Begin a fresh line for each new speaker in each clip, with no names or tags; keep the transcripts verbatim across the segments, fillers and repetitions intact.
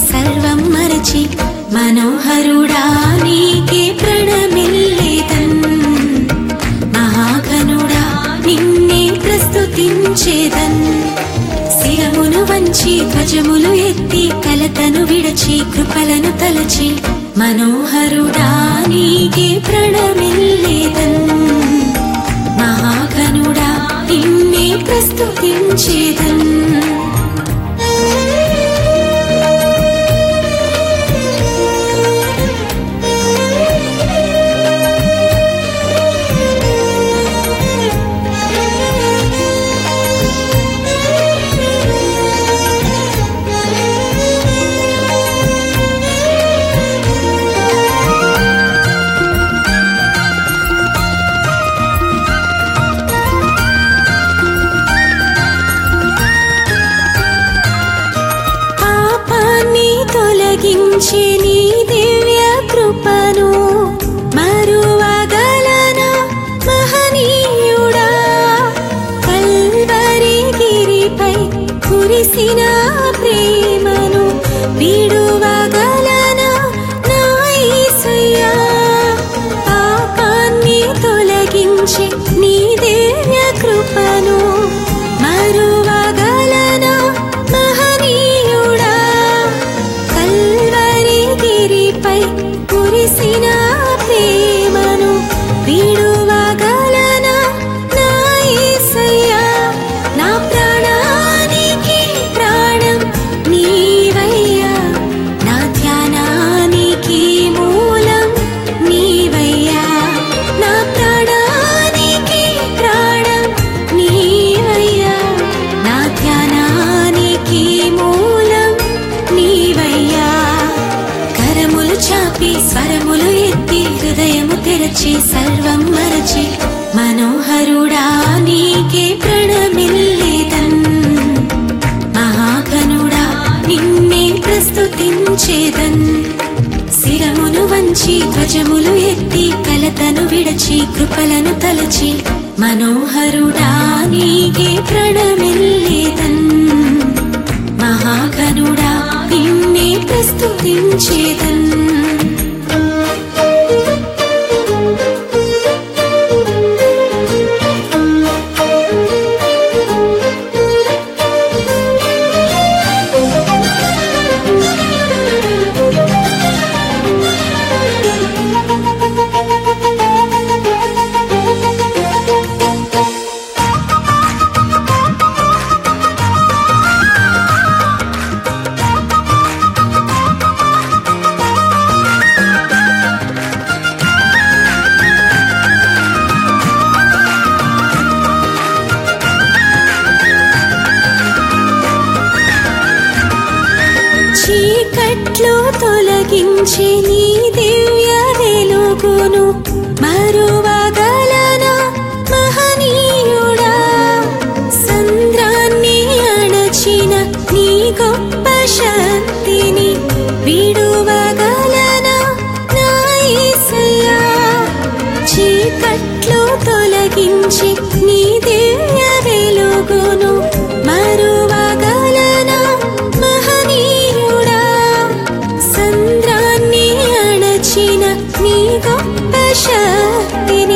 సర్వం మరచి మనోహరుడా నీకే ప్రణమిల్లేదన్. మహాఘనుడా నిన్నే ప్రస్తుతించేదన్. శిరమును వంచి ధ్వజములు ఎత్తి కలతను విడచి కృపలను తలచి మనోహరుడా నీకే ప్రణమిల్లేదన్. మహాఘనుడా నిన్నే ప్రస్తుతించేదన్. తొలగించే నీ దివ్య కృపను మరువగలనా మహనీయుడా. కల్వరి గిరిపై కురిసిన ప్రేమను విడువగలనా నా యేసయ్యా. పాపాన్ని తొలగించే నీ దివ్య కృపను మరువగలనా మహనీయుడా. గిరిపై కురిసిన ప్రేమను విడువగలనా నా యేసయ్యా. నా ప్రాణానికి ప్రాణం నీవయ్యా, నా ధ్యానానికి మూలం నీవయ్యా. నా ప్రాణానికి ప్రాణం నీవయ్యా, నా ధ్యానానికి మూలం నీవయ్యా. కరములు చాపి స్వరములు ఎత్తి హృదయము తెరచి సర్వం మరచి మనోహరుడా నీకే ప్రణమిల్లేదన్. మహాఘనుడా నిన్నే ప్రస్తుతించేదన్. శిరమును వంచి ధ్వజములు ఎత్తి కలతను విడచి కృపలను తలచి మనోహరుడా నీకే ప్రణమిల్లేదన్. మహాఘనుడా నిన్నే ప్రస్తుతించేదన్. చీకట్లు తొలగించే నీ దివ్య వెలుగును మరువగలనా మహనీయుడా. సంద్రాన్ని అణచిన నీ గొప్ప శక్తిని విడువగలనా నా యేసయ్యా. చీకట్లు తొలగించి నీ దివ్య వెలుగును మరువగలనా మహనీయుడా. సంద్రాన్ని అణచిన నీ గొప్ప శక్తిని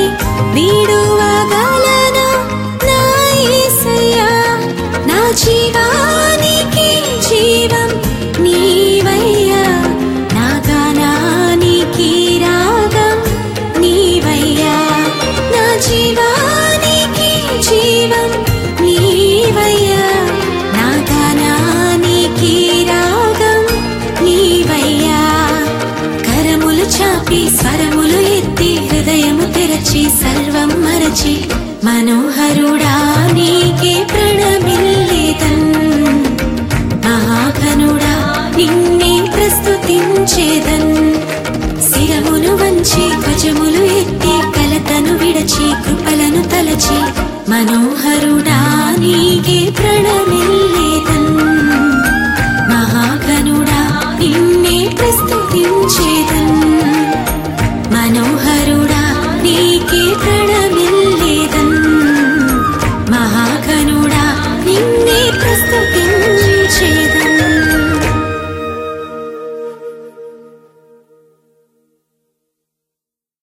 విడువగలనా నా యేసయ్యా. నా జీవానికి జీవం నీవయ్యా, నా గానానికి రాగం నీవయ్యా. నా జీవానికి జీవం నీవయ్యా, నా గానానికి రాగం నీవయ్యా. కరములు చాపి స్వరములు ఎత్తి హృదయము తెరచి సర్వం మరచి మనోహరుడా నీకే ప్రణమిల్లేదన్. మహాఘనుడా నిన్నే ప్రస్తుతించేదన్. శిరమును వంచి ధ్వజములు ఎత్తి కలతను విడచి కృపలను తలచి మనోహరుడా నీకే ప్రణమిల్లేదన్. మహాఘనుడా నిన్నే ప్రస్తుతించేదన్. మనోహరుడా నీకే ప్రణమిల్లేదన్.